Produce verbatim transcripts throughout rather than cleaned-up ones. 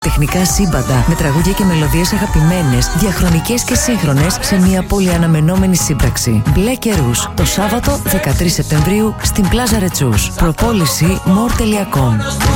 Τεχνικά σύμπαντα με τραγούδια και μελωδίες αγαπημένες, διαχρονικές και σύγχρονες σε μια πολυαναμενόμενη σύμπραξη. Μπλε καιρούς, το Σάββατο δεκατρείς Σεπτεμβρίου στην Πλάζα Ρετσούς. Προπόληση more τελεία com.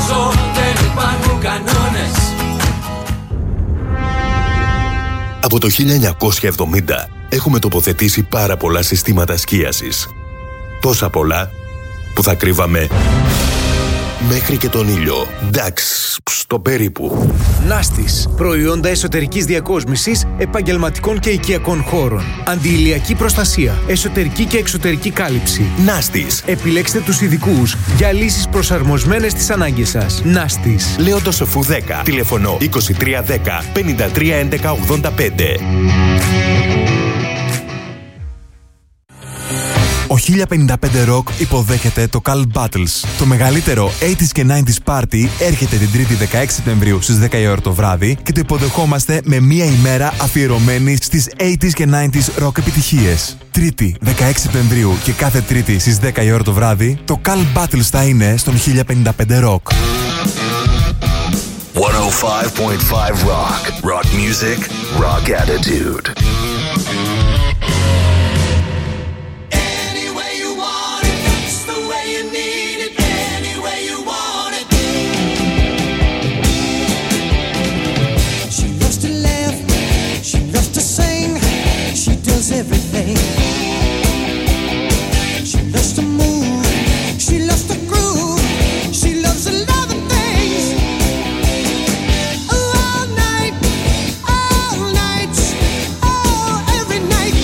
Από το χίλια εννιακόσια εβδομήντα έχουμε τοποθετήσει πάρα πολλά συστήματα σκίασης. Τόσα πολλά που θα κρύβαμε μέχρι και τον ήλιο. Εντάξει, στο περίπου. Νάστης. Προϊόντα εσωτερικής διακόσμησης, επαγγελματικών και οικιακών χώρων. Αντιηλιακή προστασία. Εσωτερική και εξωτερική κάλυψη. Νάστης. Επιλέξτε τους ειδικούς για λύσεις προσαρμοσμένες στις ανάγκες σας. Νάστης. Λέοντο Σοφού δέκα. Τηλεφωνώ είκοσι τρία δέκα πενήντα τρία έντεκα ογδόντα πέντε. Ο χίλια πενήντα πέντε Rock υποδέχεται το Cult Battles. Το μεγαλύτερο ογδόντα και ενενήντα πάρτι έρχεται την Τρίτη δεκαέξι Σεπτεμβρίου στις δέκα η ώρα το βράδυ και το υποδεχόμαστε με μία ημέρα αφιερωμένη στις ογδόντα και ενενήντα rock επιτυχίες. Τρίτη δεκαέξι Σεπτεμβρίου και κάθε Τρίτη στις δέκα η ώρα το βράδυ, το Cult Battles θα είναι στον χίλια πενήντα πέντε Rock. εκατόν πέντε κόμμα πέντε Rock. Rock music, rock attitude. Everything. She loves to move, she loves to groove, she loves a lot of things. Oh, all night, all night, oh, every night.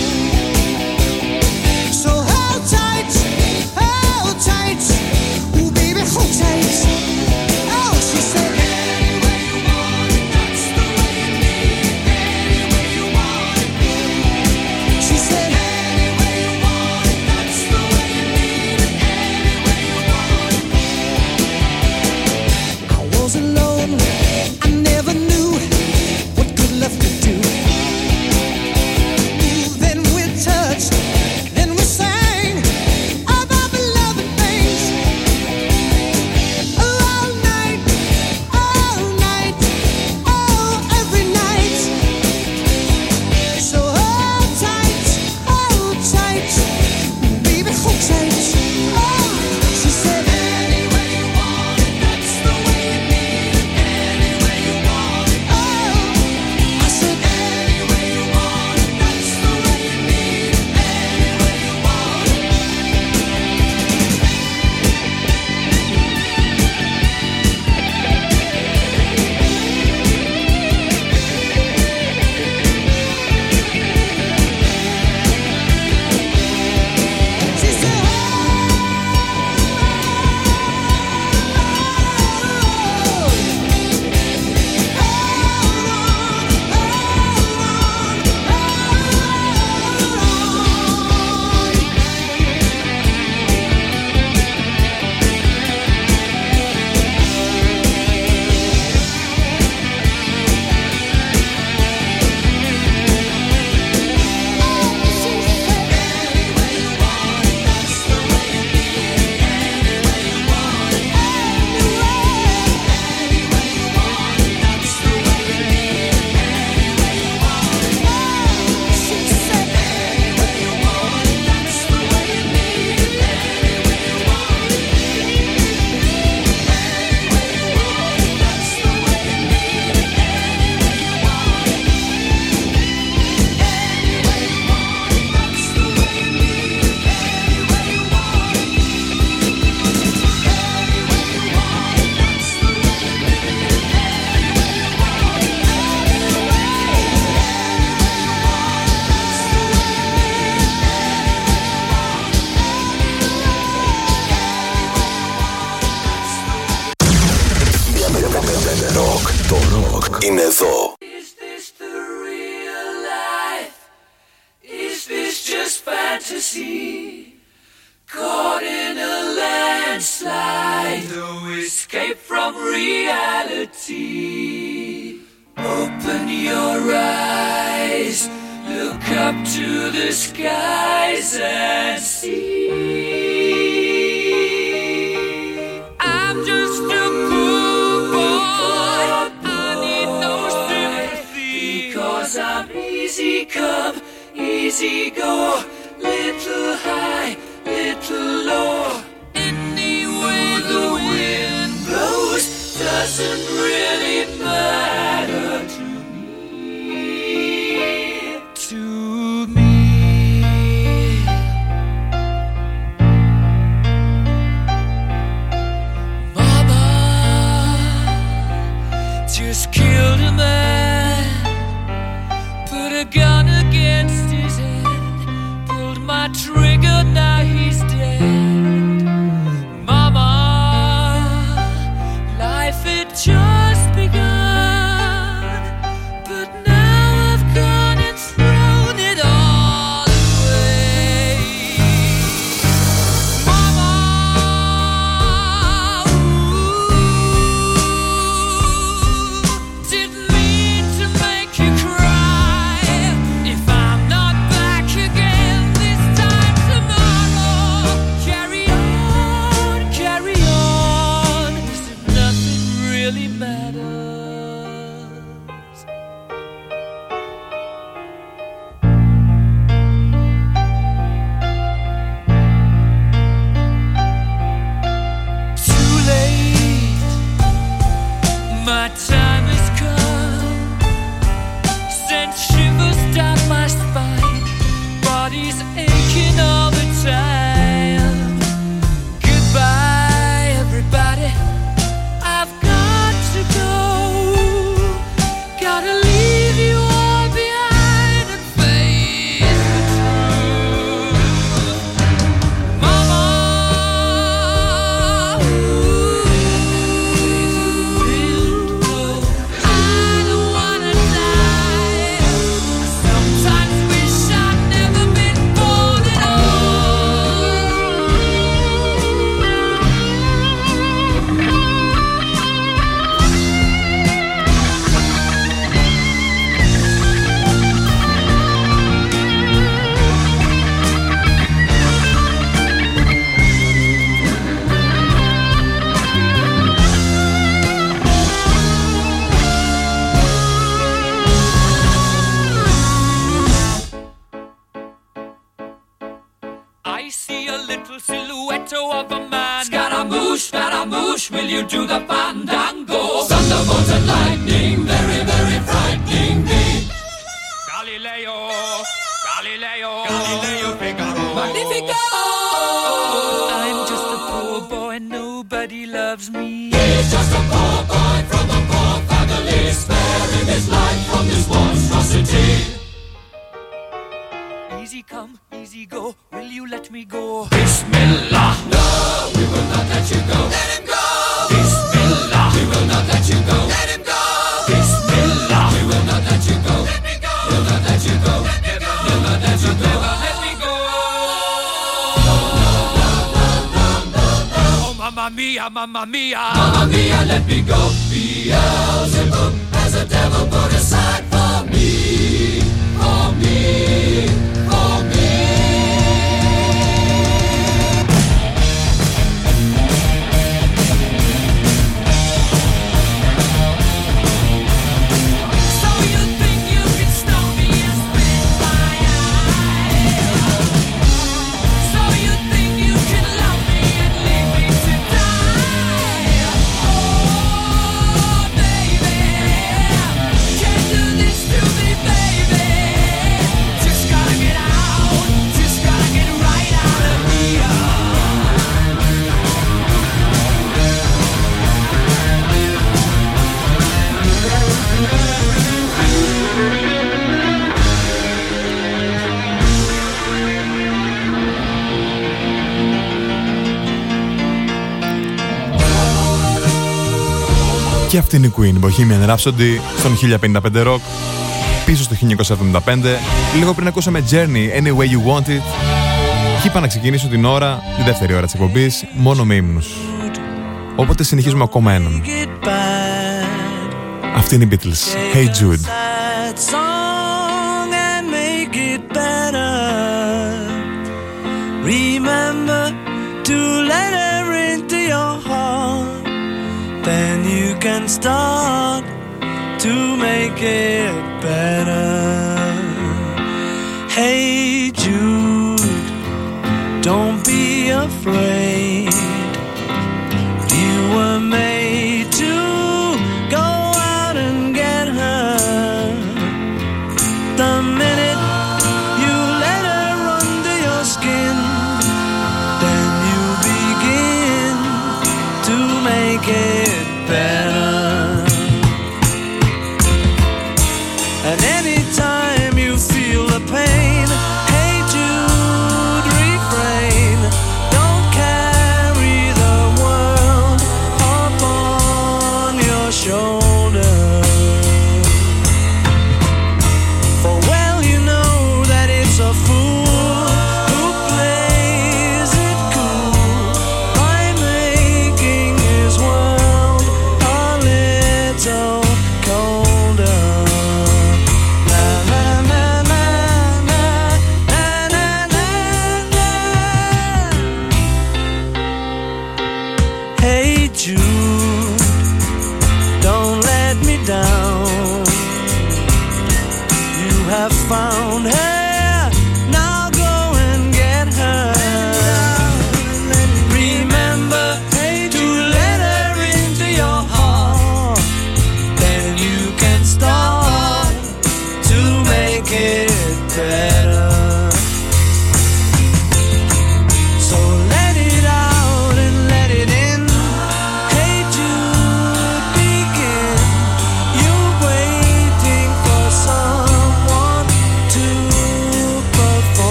So hold tight, hold tight, ooh baby, hold tight. Oh, she said, any way you want it, that's the way you need it. Any way you want it. She said, any way you want it, that's the way you need it. Any way you want it. I was alone, I never knew what good love could do. Ooh, then we touched, then we sang about the loving things. Oh, all night, all night, oh, every night. So hold tight, hold tight, baby, hold tight. Oh, she said, any way you want it, that's the way you need it. Any way you want it. Oh, I said, any way you want it, that's the way you need it. Any way you want it. She said, Rock, το rock είναι εδώ. Is this the real life? Is this just fantasy? Caught in a landslide, no escape from reality. Open your eyes, look up to the skies and see. I'm just a poor boy, I need Easy come, easy go, little high, little low. Any way the wind blows doesn't really matter to me, to me. Mama just killed a man, put a gun against his head, pulled my trigger, now he's dead. Mama, life had just begun, but now I've gone and thrown it all away. Mama, ooh, didn't mean to make you cry. If I'm not back again this time tomorrow, carry on, carry on, as if nothing really matters. Too late, my time has come. Sent shivers down my spine, body's aching all the time. Goodbye, everybody, I've got to go. Gotta leave you all behind and face the truth. Mama, ooh, I don't wanna die. Sometimes wish I'd never been born at I see a little silhouette of a man. Scaramouche, Scaramouche, will you do the fandango? Thunderbolt and lightning, very, very frightening me. Galileo, Galileo, Galileo Figaro. Magnifico! I'm just a poor boy, nobody loves me. He's just a poor boy from a poor family, sparing his life from this monstrosity. Easy come, easy go, will you let me go? Bismillah! No, we will not let you go. Let him go! Bismillah! We will not let you go. Let him go! Bismillah! We will not let you go. Let me go! We'll not let you go. Let me go! We'll not let you go. Let me go! No, no, no, no, no, no, no. Oh, mamma mia, mamma mia! Mamma mia, let me go. Beelzebub has a devil put aside for me. For me. For me. So you think you can stop me and spit my eye? So you think you can love me and leave me to die? Oh, baby, can't do this to me, baby. Just gotta get out, just gotta get right out of here. Και αυτή είναι η Queen, Bohemian Rhapsody, στον χίλια πενήντα πέντε Rock, πίσω στο χίλια εννιακόσια εβδομήντα πέντε. Λίγο πριν ακούσαμε Journey, Any Way You Want It. Και είπα να ξεκινήσω την ώρα, τη δεύτερη ώρα της εκπομπής, μόνο με ύμνους. Όποτε συνεχίζουμε ακόμα έναν. Αυτή είναι οι Beatles, Hey Jude. Remember to let her into your heart, then you can start to make it better. Hey Jude, don't be afraid. You were made to go out and get her. The minute you let her under your skin, then you begin to make it better. And anytime you feel the pain, hey Jude, refrain. Don't care.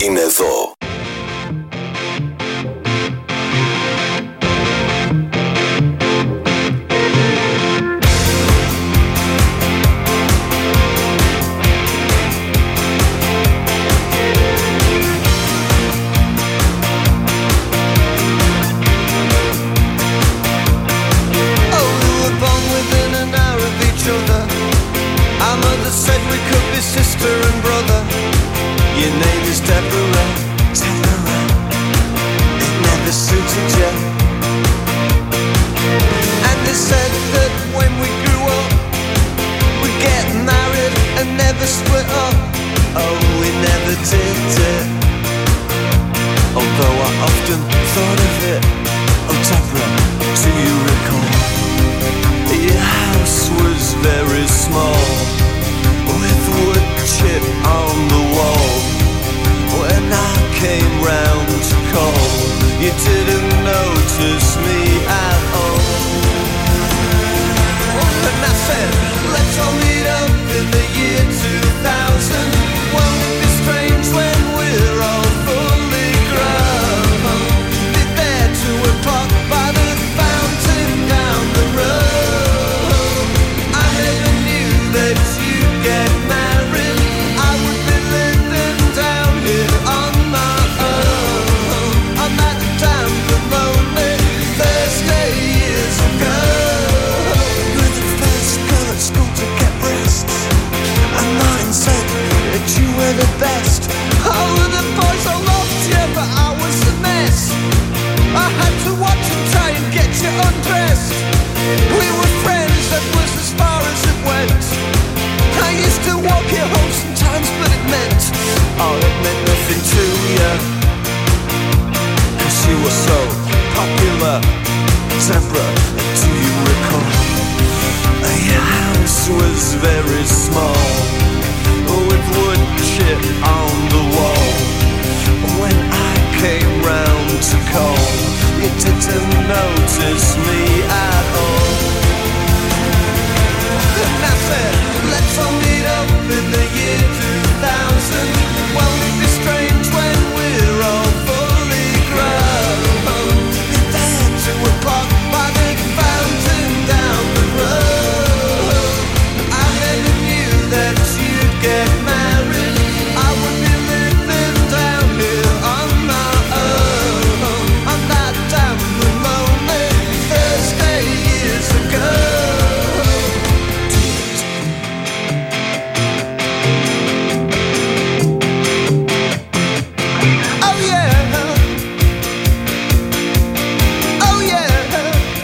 είναι εδώ. Sister and brother, your name is Deborah. Deborah, it never suited you. And they said that when we grew up, we'd get married and never split up. Oh, we never did it. Although I often thought of it. Oh, Deborah, do you recall? Your house was very small, with wood chip on the wall. When I came round to call, you didn't notice me at all. And I said, let's all meet up in the year two thousand. Won't it be strange when we're all fully grown? Be there two o'clock by the fountain down the road. I never knew that you'd get married. I would be living down here on my own, on that damn lonely Thursday years ago. You were the first girl at school to get breasts, and Martin said that you were the best. All of the boys all loved you, but I was a mess. I had to watch and try and get you undressed. We were friends, that was as far as it went. I used to walk you home sometimes, but it meant, oh, it meant nothing to you, 'cause you were so popular. Deborah, do you recall? Your house was very small, with wood chip on the wall. When I came round to call, you didn't notice me at all. And I said, let's all meet up in the year two thousand. Won't it be strange when we're all fully grown? Be there two o'clock by the fountain down the road. I never knew that you'd get married. I would be living down here on my own, on that damn lonely Thursday years ago. Oh yeah, oh yeah.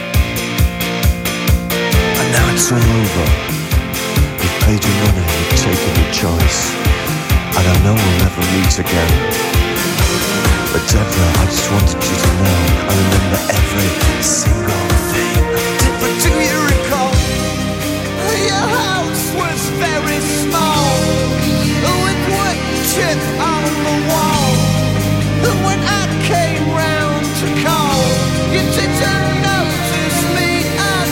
And now it's all over. You've paid your money, you've taken your choice, and I know we'll never meet again. But Deborah, I just wanted you to know I remember every single thing. Deborah, do you recall? Your house was very small, with wood chip on the wall. And when I came round to call, you didn't notice me at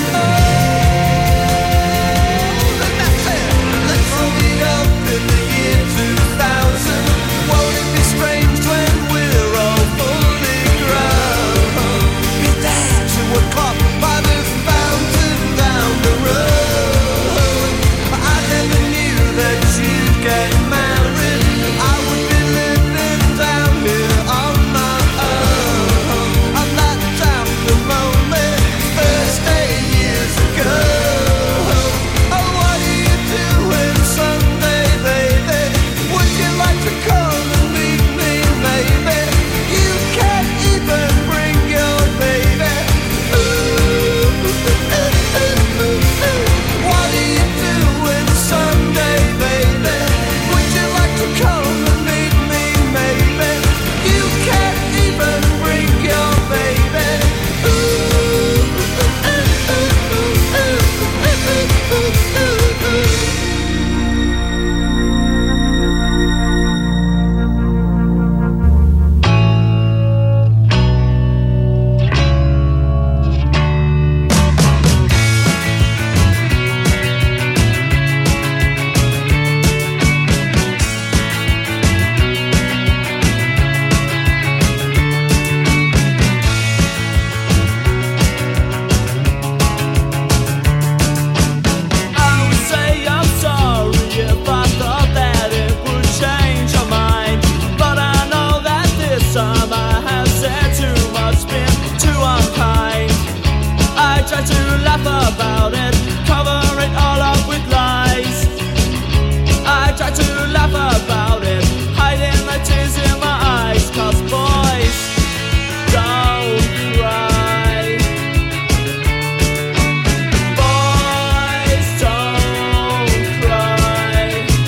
all. And I said, let's all meet up in the year two thousand. Won't it be strange when we're all fully grown? Be there two o'clock by the fountain. about it, cover it all up with lies. I try to laugh about it, hiding the tears in my eyes, 'cause boys don't cry. Boys don't cry.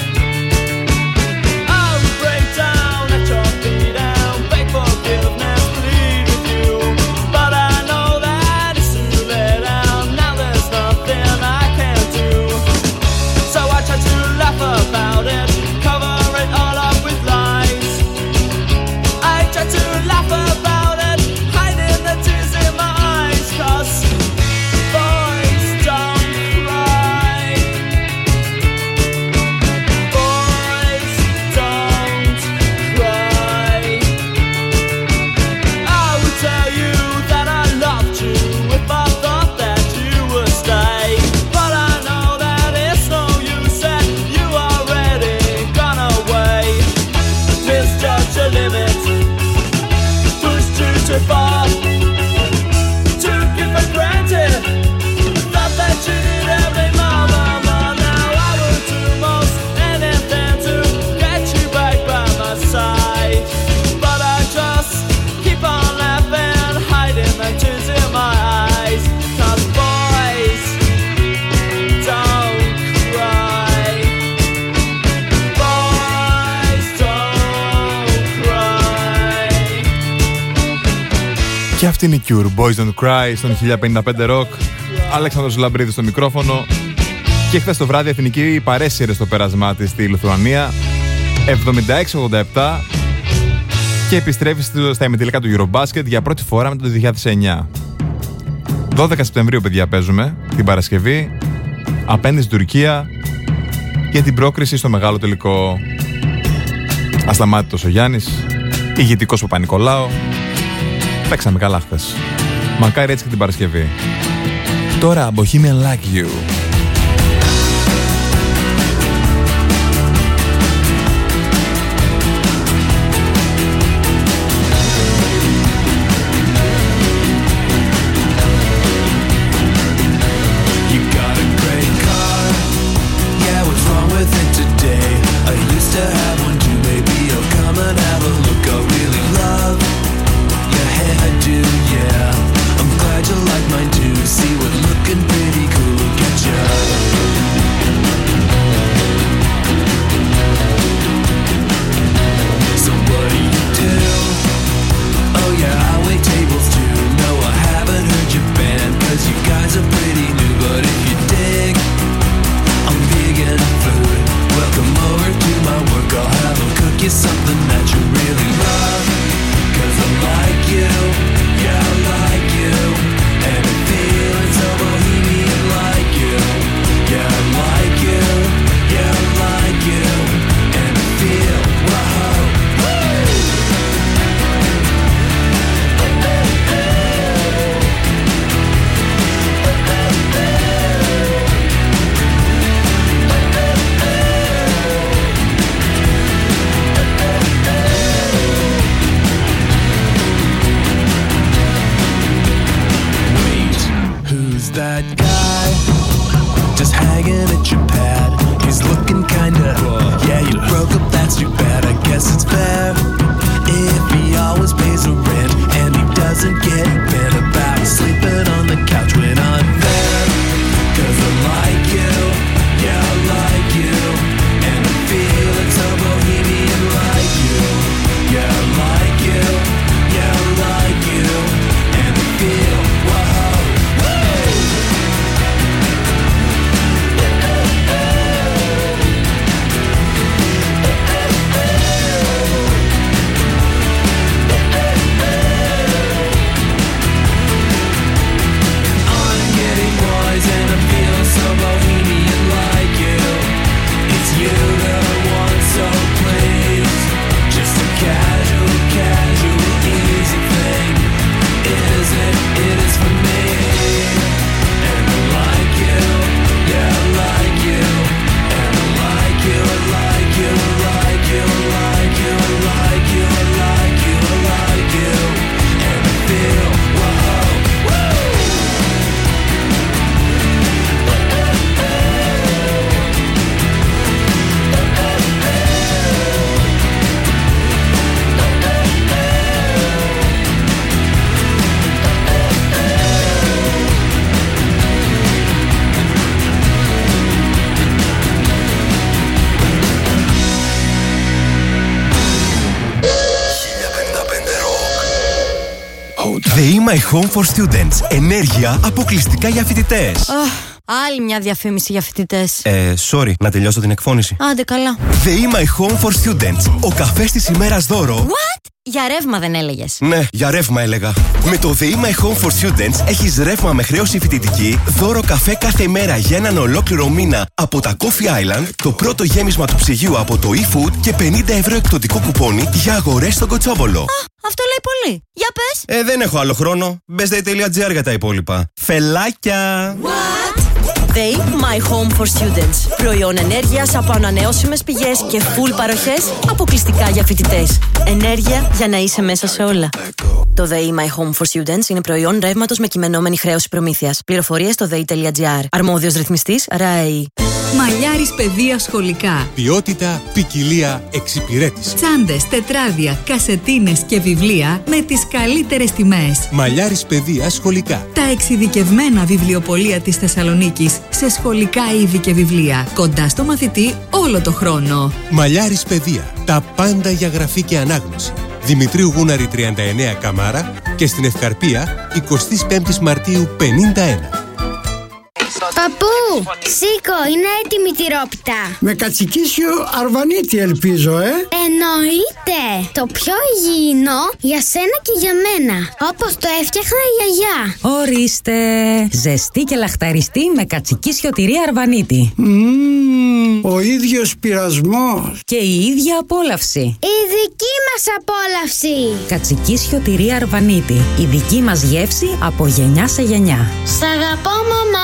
I'll break down at your feet and beg forgiveness, plead with you, but I know that it's too late and now there's nothing I can do. So I try to laugh about it, cover it all up with lies. I try to laugh about it, hiding the tears in my eyes, 'cause boys don't cry. Boys don't cry. I would tell you that I loved you if I thought that you would stay, but I know that it's no use and you already gone away. Misjudge your limits, pushed you too far, took you for granted, thought that you did every moment. Now I would do most anything to get you back by my side, but I just keep on laughing, hiding the tears in my eyes, 'cause boys don't cry. Boys don't cry. Και αυτή είναι η Cure, Boys Don't Cry, στον χίλια πενήντα πέντε Rock. Αλέξανδρος Λαμπρίδης στο μικρόφωνο. Και χθες το βράδυ η Εθνική παρέσυρε στο πέρασμά της στη Λιθουανία εβδομήντα έξι ογδόντα επτά και επιστρέφει στα ημιτελικά του Eurobasket για πρώτη φορά μετά το δύο χιλιάδες εννιά. δώδεκα Σεπτεμβρίου, παιδιά, παίζουμε την Παρασκευή απέναντι στην Τουρκία για την πρόκριση στο μεγάλο τελικό. Ασταμάτητος ο Γιάννης, ηγετικός Παπα-Νικολάου. Παίξαμε καλά χθες. Μακάρι έτσι και την Παρασκευή. Τώρα Bohemian Like You. You got a great car. Yeah, what's wrong with it today? I used to have one too. Maybe I'll come and have a look. I really love your hairdo, yeah. I'm glad you like mine too. See what looking pretty cool will get you. So what do you do? Oh yeah, I wait tables too. No, I haven't heard your band, 'cause you guys are pretty new. But if you dig, I'm vegan food. Welcome over to my work. I'll have 'em cook you something that you really love. 'Cause I like you, yeah, I like you. And I'm feeling so bohemian like you. Yeah, I like you, yeah, I like you. And I feel, whoa, ΔΕΗ My Home for Students. Ενέργεια αποκλειστικά για φοιτητές. Oh, άλλη μια διαφήμιση για φοιτητές. Ε, sorry, να τελειώσω την εκφώνηση. Άντε καλά. ΔΕΗ My Home for Students. Ο καφές της ημέρας δώρο. What? Για ρεύμα δεν έλεγες? Ναι, για ρεύμα έλεγα. Με το ΔΕΗ My Home for Students έχεις ρεύμα με χρέωση φοιτητική, δώρο καφέ κάθε ημέρα για έναν ολόκληρο μήνα από τα Coffee Island, το πρώτο γέμισμα του ψυγείου από το eFood και πενήντα ευρώ εκπτωτικό κουπόνι για αγορές στον Κοτσόβολο. Α, αυτό λέει πολύ. Για πες. Ε, δεν έχω άλλο χρόνο. μπες δε τελεία τζι άρ για τα υπόλοιπα. Φελάκια! What? ΔΕΗ My Home for Students. Προϊόν ενέργειας από ανανεώσιμες πηγές και full παροχές αποκλειστικά για φοιτητές. Ενέργεια για να είσαι μέσα σε όλα. Το ΔΕΗ My Home for Students είναι προϊόν ρεύματος με κειμενόμενη χρέωση προμήθειας. Πληροφορίες στο δε ι τελεία τζι άρ. Αρμόδιος ρυθμιστής ΡΑΕΗ. Μαλλιάρης παιδεία σχολικά. Ποιότητα, ποικιλία, εξυπηρέτηση. Τσάντες, τετράδια, κασετίνες και βιβλία με τις καλύτερες τιμές. Μαλλιάρης παιδεία σχολικά. Τα εξειδικευμένα βιβλιοπωλεία της Θεσσαλονίκης σε σχολικά είδη και βιβλία. Κοντά στο μαθητή όλο το χρόνο. Μαλλιάρης παιδεία. Τα πάντα για γραφή και ανάγνωση. Δημητρίου Γούναρη τριάντα εννέα Καμάρα και στην Ευκαρπία εικοστή πέμπτη Μαρτίου πενήντα ένα. Παππού, σήκω, είναι έτοιμη η τυρόπιτα. Με κατσικίσιο αρβανίτη ελπίζω, ε. Εννοείται. Το πιο υγιεινό για σένα και για μένα. Όπως το έφτιαχνα η γιαγιά. Ορίστε. Ζεστή και λαχταριστή με κατσικίσιο τυρί αρβανίτη. Mm, ο ίδιος πειρασμός. Και η ίδια απόλαυση. Η δική μας απόλαυση. Κατσικίσιο τυρί αρβανίτη. Η δική μας γεύση από γενιά σε γενιά. Σ' αγαπώ, μαμά.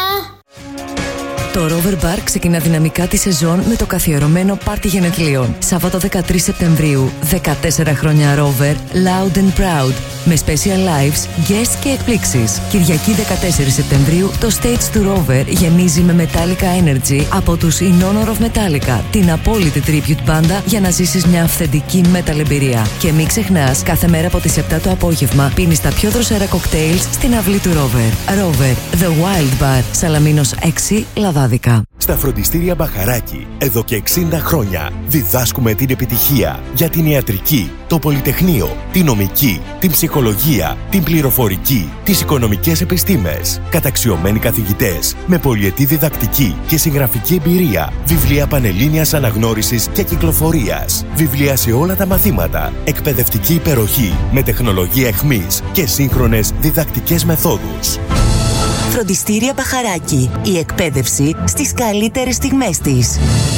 Το Rover Bar ξεκινά δυναμικά τη σεζόν με το καθιερωμένο πάρτι γενεθλίων. Σάββατο δεκατρείς Σεπτεμβρίου, δεκατέσσερα χρόνια Rover, Loud and Proud. Με special lives, guests και εκπλήξεις. Κυριακή δεκατέσσερις Σεπτεμβρίου, το stage του Rover γεμίζει με Metallica Energy από τους In Honor of Metallica, την απόλυτη tribute μπάντα για να ζήσεις μια αυθεντική metal εμπειρία. Και μην ξεχνάς, κάθε μέρα από τις επτά το απόγευμα πίνεις τα πιο δροσερά κοκτέιλς στην αυλή του Rover. Rover, The Wild Bar, Σαλαμίνος έξι, Λαδάδικα. Στα φροντιστήρια Μπαχαράκι, εδώ και εξήντα χρόνια, διδάσκουμε την επιτυχία για την ιατρική, το πολυτεχνείο, την νομική, την ψυχολογία, την πληροφορική, τις οικονομικές επιστήμες. Καταξιωμένοι καθηγητές με πολυετή διδακτική και συγγραφική εμπειρία. Βιβλία πανελλήνιας αναγνώρισης και κυκλοφορίας. Βιβλία σε όλα τα μαθήματα. Εκπαιδευτική υπεροχή με τεχνολογία εχμής και σύγχρονες διδακτικές μεθόδους. Φροντιστήρια Μπαχαράκι. Η εκπαίδευση στις καλύτερες στιγμές της.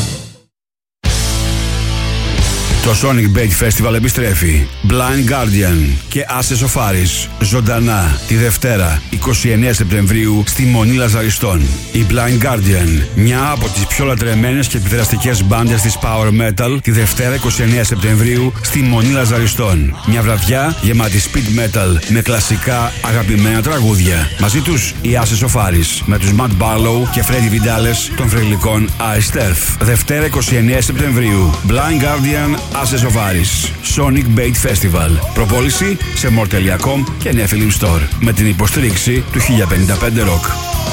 Το Sonic Beach Festival επιστρέφει. Blind Guardian και Asses of Aris ζωντανά τη Δευτέρα εικοστή ενάτη Σεπτεμβρίου στη Μονή Λαζαριστών. Η Blind Guardian, μια από τις πιο λατρεμένες και επιδραστικές μπάντες της Power Metal, τη Δευτέρα εικοστή ενάτη Σεπτεμβρίου στη Μονή Λαζαριστών. Μια βραδιά γεμάτη speed metal με κλασικά αγαπημένα τραγούδια. Μαζί τους οι Asses of Aris με τους Matt Barlow και Freddy Vidales των θρυλικών Ice Turf. Δευτέρα εικοστή ενάτη Σεπτεμβρίου. Blind Guardian, Asses of Aris, Sonic Bait Festival. Προπόληση σε more τελεία com και Nephilim Store με την υποστήριξη του χίλια πενήντα πέντε Rock.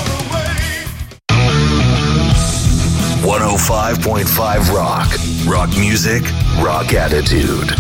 εκατόν πέντε κόμμα πέντε Rock. Rock music, rock attitude.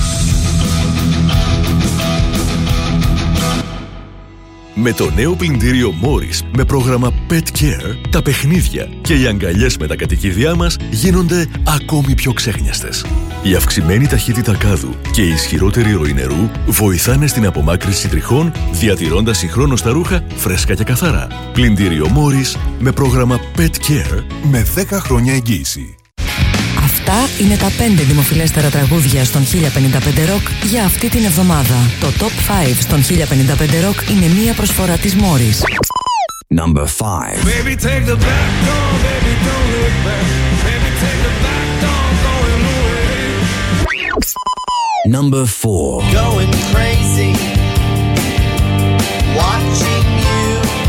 Με το νέο πλυντήριο Morris με πρόγραμμα Pet Care, τα παιχνίδια και οι αγκαλιές με τα κατοικίδια μας γίνονται ακόμη πιο ξέχνιαστες. Η αυξημένη ταχύτητα κάδου και η ισχυρότερη ροή νερού βοηθάνε στην απομάκρυνση τριχών, διατηρώντας συγχρόνως τα ρούχα φρέσκα και καθαρά. Πλυντήριο Morris με πρόγραμμα Pet Care με δέκα χρόνια εγγύηση. Αυτά είναι τα πέντε δημοφιλέστερα τραγούδια στον χίλια πενήντα πέντε Rock για αυτή την εβδομάδα. Το Top πέντε στον χίλια πενήντα πέντε Rock είναι μία προσφορά της Morris. Number five. Baby, take the back door, baby, don't look back. Baby, take the back door, going away. Number four. Going crazy, watching you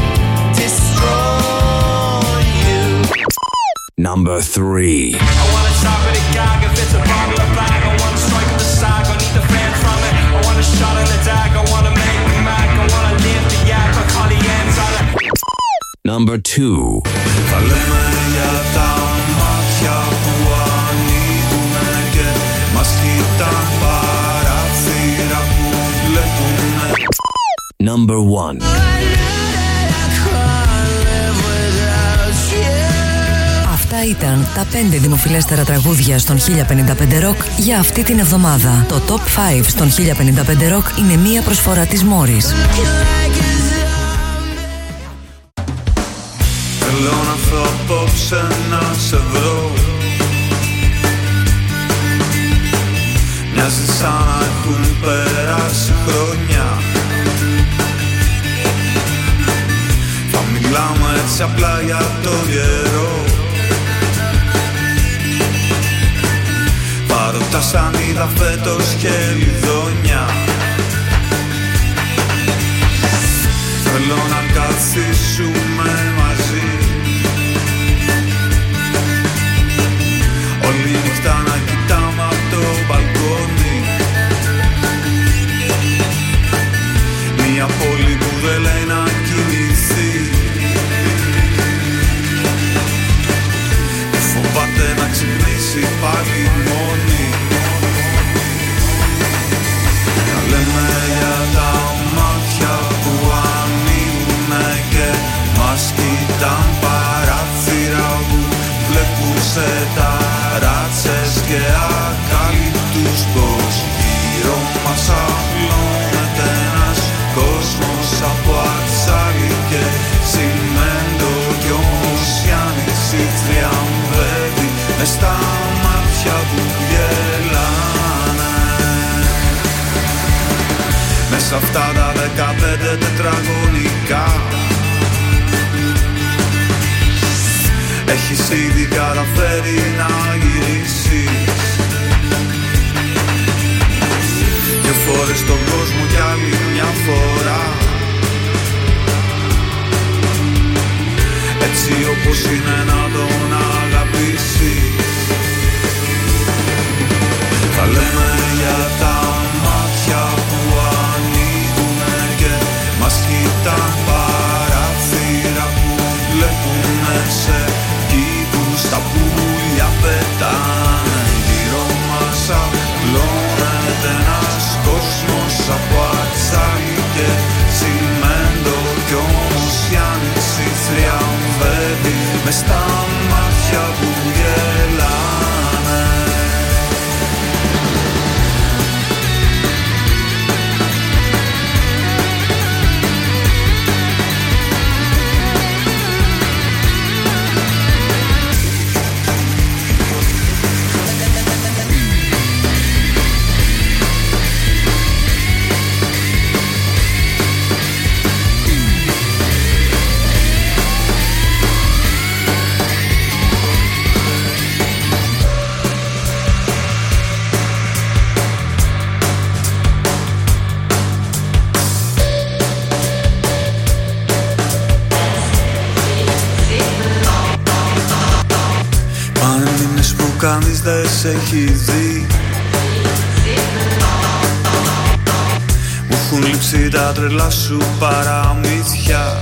destroy you. Number three. I wanna shop at a gag if it's a bottle of bag. I wanna strike at the sag, I need the fans from it. I wanna shot in the dag, I wanna make me mad. I wanna live the yak, I call the ends on it. Number two. Θα λέμε για τα μάτια που ανοίγουμε και μας κοιτά παράθυρα που βλέπουμε. number one. Αυτά ήταν τα πέντε δημοφιλέστερα τραγούδια στον χίλια πενήντα πέντε Rock για αυτή την εβδομάδα. Το Top πέντε στον χίλια πενήντα πέντε Rock είναι μία προσφορά της Morris. Θέλω να έρθω απόψε να σε βρω. Μοιάζει σαν να έχουν περάσει χρόνια. Θα μιλάμε έτσι απλά για το καιρό. Παρότα σαν είδα φέτος και λιδόνια. Θέλω να καθίσουμε μαζί. Όλη νύχτα να κοιτάμε απ' το μπαλκόνι. Μια πόλη που δεν λέει να κοιμηθεί. Φοβάται να ξυπνήσει πάλι μόνη. Να λέμε για τα μάτια που ανοίγουνε και μας κοιτάν, παράθυρα που βλέπουν σε ταράτσες και ακάλυπτους, πως γύρω μας απλώνεται ένας κόσμος από ατσάλι και τσιμέντο, κι όμως η άνοιξη τριαμβεύει μες στα μάτια που γελάνε. Μέσα αυτά τα δεκαπέντε τετραγωνικά έχεις ήδη καταφέρει να γυρίσεις δυο φορές τον κόσμο κι άλλη μια φορά. Έτσι όπως είναι να τον αγαπήσεις. Θα λέμε για τα μάτια που ανοίγουνε και μας κοιτάν, παράθυρα που βλέπουνε σε κήπους, τα πουλιά πετάνε. Γύρω μας απλώνεται ένας κόσμος από ατσάλι και τσιμέντο, κι όμως η άνοιξη θριαμβεύει μες στα μάτια που γελάνε. Κανείς δεν σε έχει δει. Μου έχουν λείψει τα τρελά σου παραμύθια.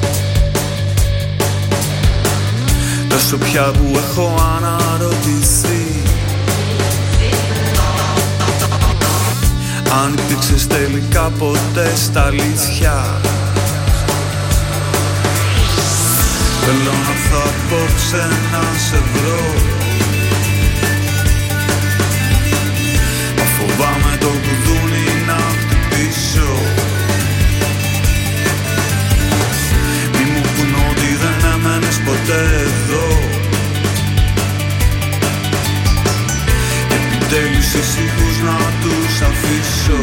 Τόσο πια που έχω αναρωτηθεί αν υπήρξες τελικά ποτέ στα αλήθεια. Θέλω να έρθω απόψε να σε βρω. Φοβάμαι το κουδούνι να χτυπήσω. Μη μου πουν ότι δεν έμενες ποτέ εδώ. Επιτέλους ησυχούς να τους αφήσω.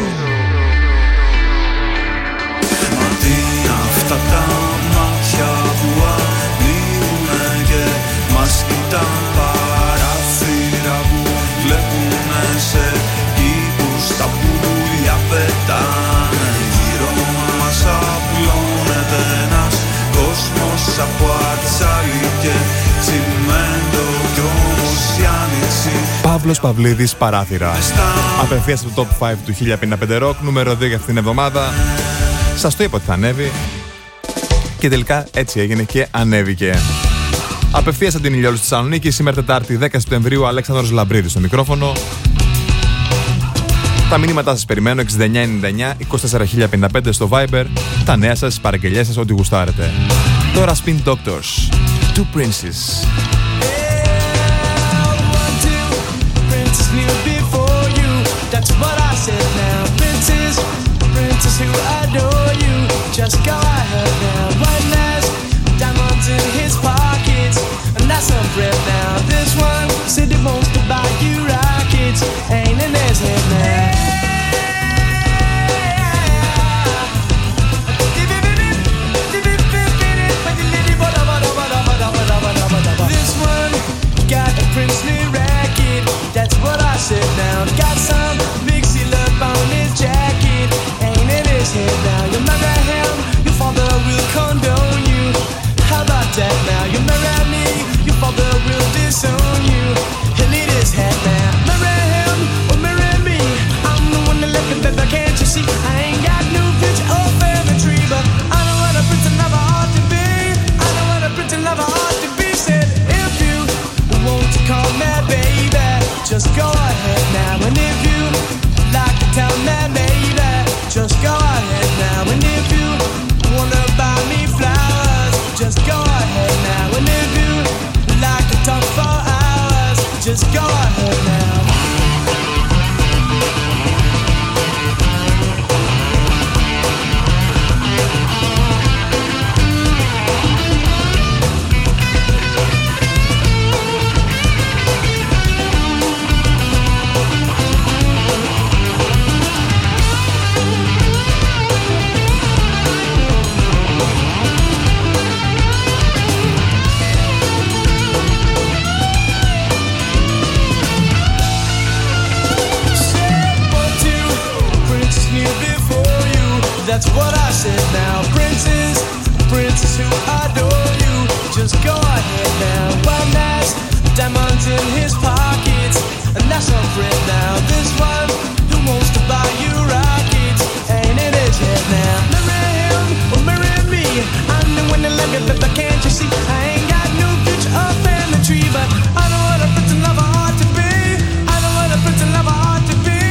Μα τι είναι αυτά τα μάτια που ανοίγουνε και μας κοιτάν, παράθυρα που βλέπουνε σε τα πουλιά πετάνε. Γύρω μας απλώνεται ένας κόσμος από ατσάλι και τσιμέντο, κι όμως η άνοιξη. Παύλος Παυλίδης, Παράθυρα. Απευθείας στο Top πέντε του χίλια πενήντα πέντε Rock, νούμερο δύο για αυτήν την εβδομάδα. Σας το είπα ότι θα ανέβει και τελικά έτσι έγινε και ανέβηκε. Απευθείας από την Ηλιόλου στη Θεσσαλονίκη, σήμερα Τετάρτη δέκα Σεπτεμβρίου, Αλέξανδρος Λαμπρίδης στο μικρόφωνο. Τα μηνύματά σας περιμένω εξήντα εννιά ενενήντα εννιά είκοσι τέσσερα χίλια πενήντα πέντε στο Viber. Τα νέα σας, παραγγελιές σας, ό,τι γουστάρετε. Τώρα Spin Doctors, Two Princes. That's what I said now. Princess, princess who adore you. Just go ahead now. One last diamonds in his pockets. And that's some bread now. This one said he wants to buy you rockets. Ain't in his head now. This one got a princely racket. That's what I said now. Got some mixy love on his jacket. Ain't in his head now. You marry him, your father will condone you. How about that now? You marry me, your father will disown you. He'll need his head now. Marry him or marry me. I'm the one that left him, baby, can't you see? I ain't got no picture or family tree, but I know what a prince and lover ought to be. I know what a prince and lover ought to be. Said if you want to call me baby, just go ahead now. And if you like to tell me maybe, just go ahead now. And if you wanna buy me flowers, just go ahead now. And if you like to talk for hours, just go ahead now. That's what I said now. Princess, princess who adore you. Just go ahead now. One has diamonds in his pockets. And that's some friend now. This one who wants to buy you rockets. Ain't in his head now. Marry him or marry me. I'm the one that love you, but can't you see? I ain't got no future up in the tree. But I know what a prince and lover ought to be. I know what a prince and lover ought to be.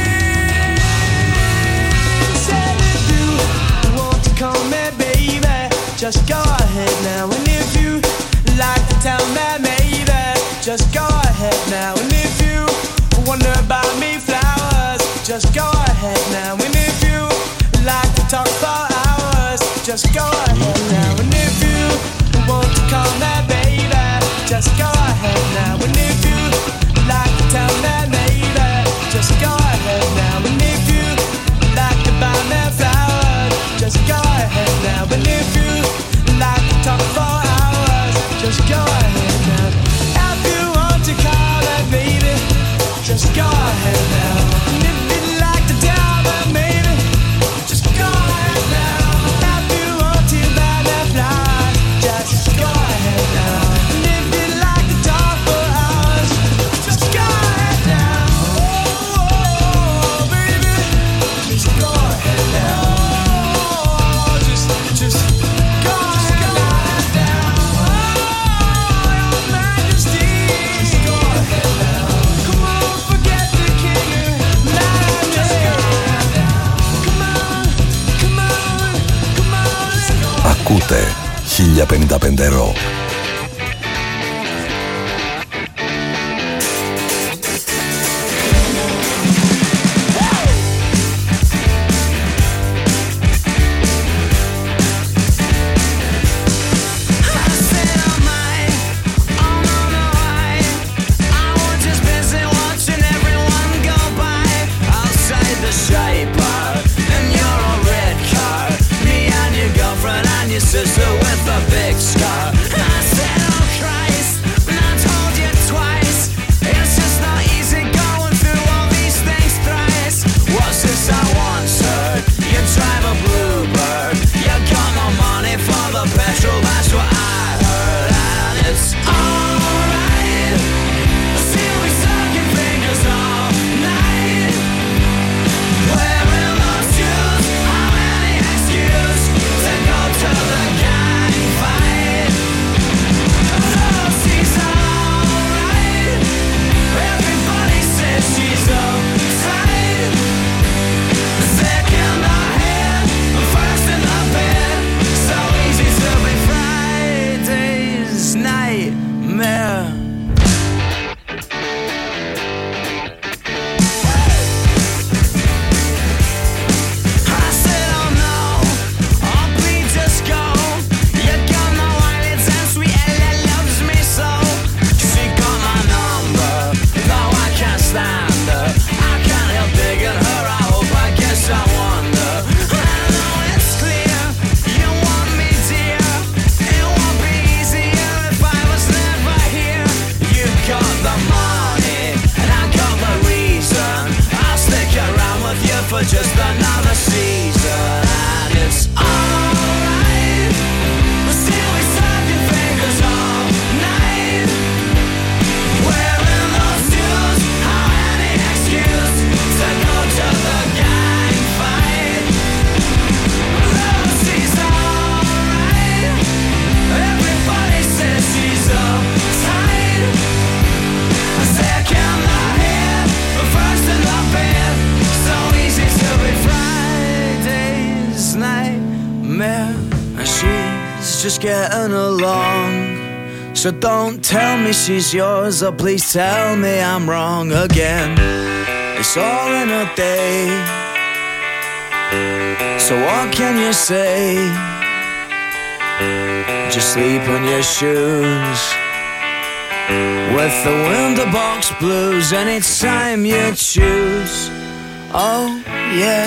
Said if you want to call me baby, just go ahead now. And if you like to tell me maybe, just go ahead now. And if you wonder buy me flowers, just go ahead now. And if you like to talk for hours, just go ahead now. And if you want to call me baby, just go ahead now. And if you like to tell me maybe, just go ahead now. And if you like to buy me flowers, just go ahead now. And if you like to talk for hours, just go ahead now. If you want to call me baby, just go ahead now. And if you like to tell me maybe, just go ahead now. If you want to buy me flowers, just go ahead now. And if you like to talk for hours, just go ahead now. Oh, oh, baby, just go ahead now. Oh, just, just go ahead now. Oh, your Majesty, just go ahead now. Come on, forget the king and majesty. Come on, come on, come on, let's go. Ακούτε χίλια πενήντα πέντε Rock. Sister with a big scar. for just another season. And it's alright, but still we suck your fingers all night. Wearing those shoes, how any excuse to go to the gang fight. Lucy's alright, everybody says she's uptight. Second the head, first in the bed, so easy to be Friday's nightmare. And she's just getting along, so don't tell me she's yours, or please tell me I'm wrong again. It's all in a day, so what can you say? Just sleep in your shoes with the window box blues anytime you choose. Oh yeah.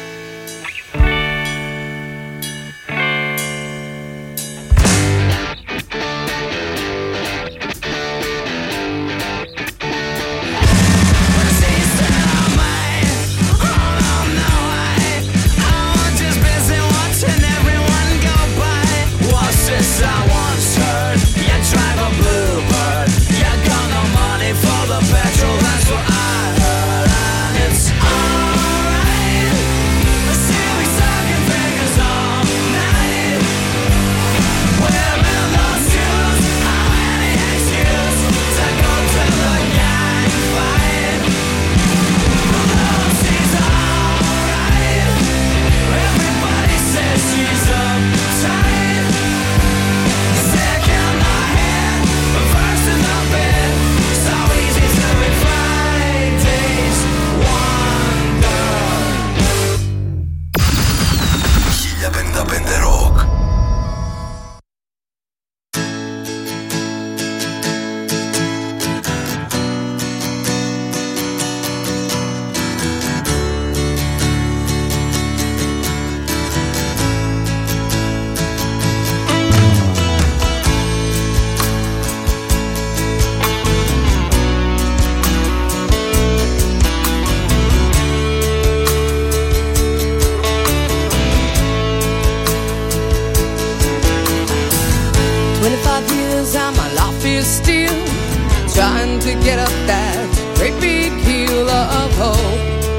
twenty-five years and my life is still trying to get up that great big hill of hope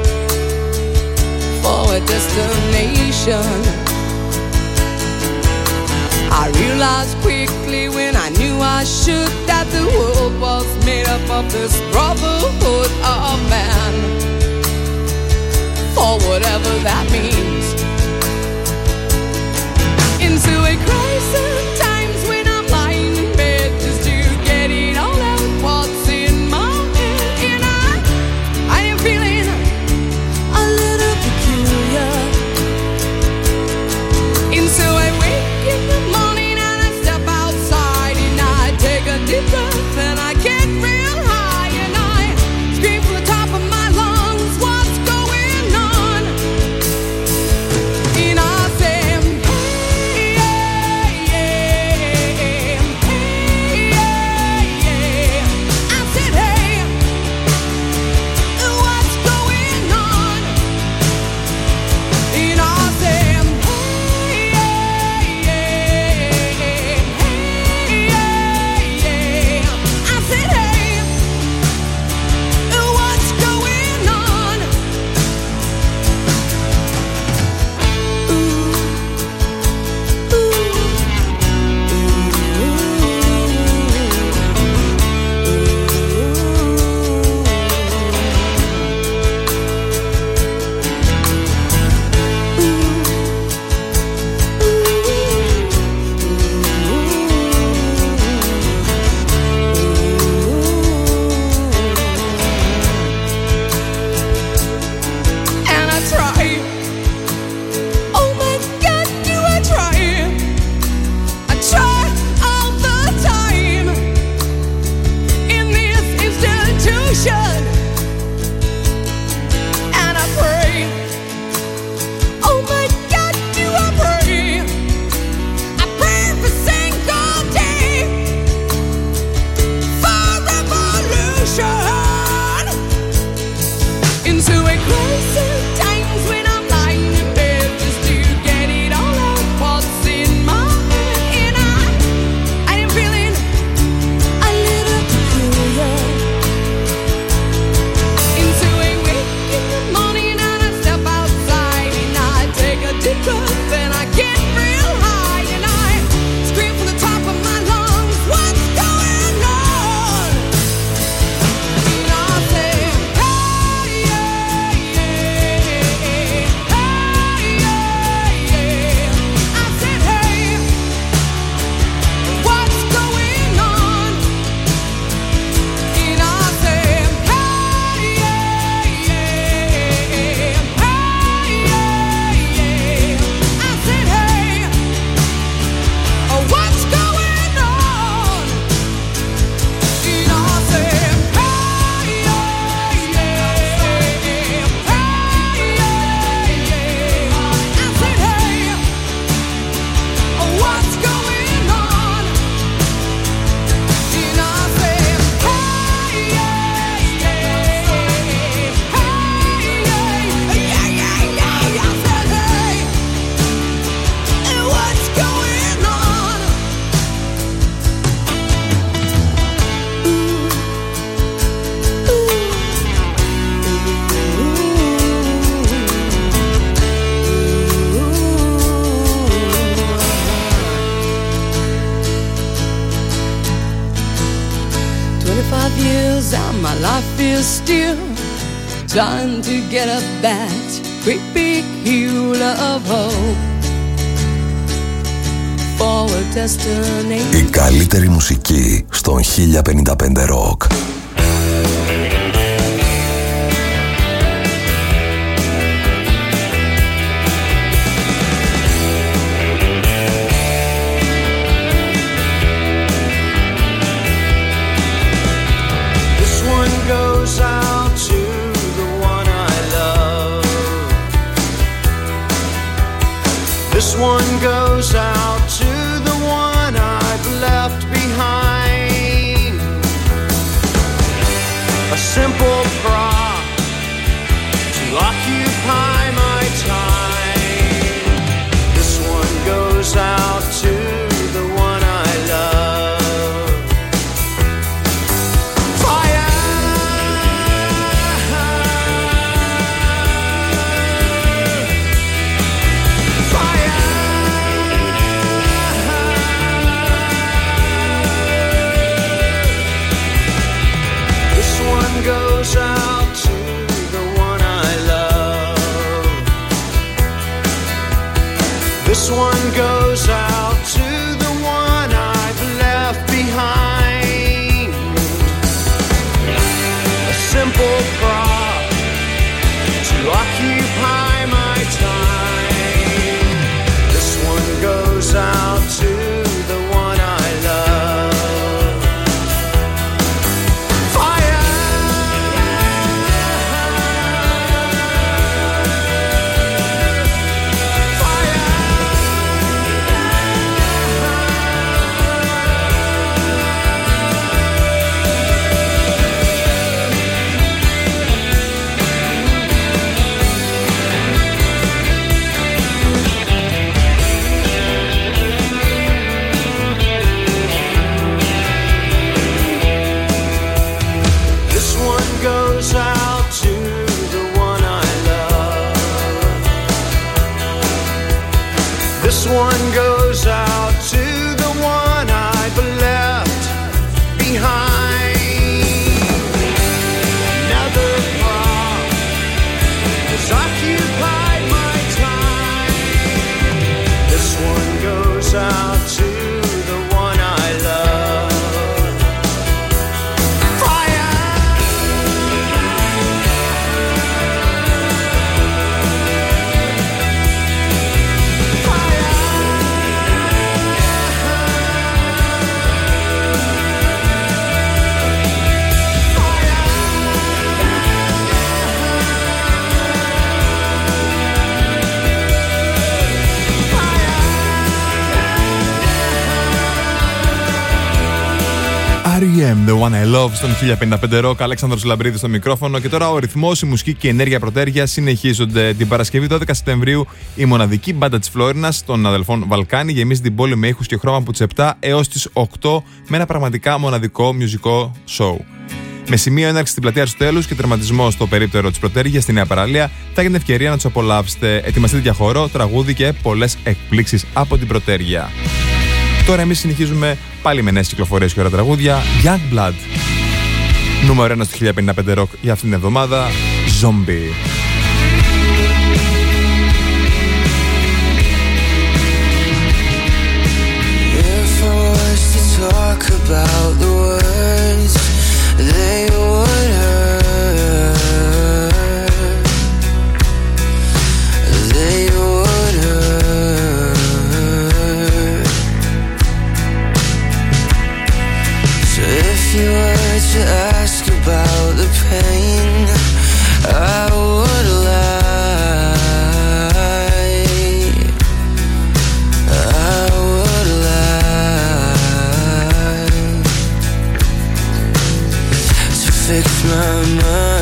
for a destination. I realized quickly when I knew I should that the world was made up of this brotherhood of man, for whatever that means. Into a crisis times when I'm lying in bed just to get it all out what's in my head. And I, I am feeling a little peculiar. And so I wake in the morning and I step outside and I take a deep breath and I get real high and I scream from the top of my lungs, what's going on? twenty-five years and my life is still trying to get up that great big hill of hope for a destination. Η καλύτερη μουσική στον χίλια πενήντα πέντε Rock. This one goes out to the one I've left behind. A simple prop to occupy my time. This one goes out to the one I love. Fire! Goes out to the one I love. This one goes out to the one I've left behind. A simple prop to occupy my time. This one goes out to the one I love. Goes out to the one I love. This one goes out to the one I've left behind. Another prop has occupied my time. This one goes out to the one I love. αρ ι εμ, The One I Love, στον χίλια πενήντα πέντε Rock, Αλέξανδρος Λαμπρίδης στο μικρόφωνο. Και τώρα ο ρυθμός, η μουσική και η ενέργεια πρωτέρια συνεχίζονται. Την Παρασκευή δώδεκα Σεπτεμβρίου, η μοναδική μπάντα της Φλόρινας των αδελφών Βαλκάνη γεμίζει την πόλη με ήχους και χρώμα από τις επτά έως τις οκτώ με ένα πραγματικά μοναδικό μουσικό show. Με σημείο έναρξη στην πλατεία Αριστοτέλους και τερματισμό στο περίπτερο της Πρωτέργειας στη Νέα Παραλία, θα έχετε ευκαιρία να τους απολαύσετε. Ετοιμαστείτε για χορό, τραγούδι και πολλές εκπλήξεις από την Πρωτέργεια. Τώρα εμείς συνεχίζουμε πάλι με νέες κυκλοφορίες και ωραία τραγούδια. Youngblood, νούμερο ένα στο χίλια πενήντα πέντε Rock για αυτήν την εβδομάδα. Zombie. Talk about the words they would hurt, they would hurt. So if you were to ask about the pain, I would lie, I would lie. Fix my mind.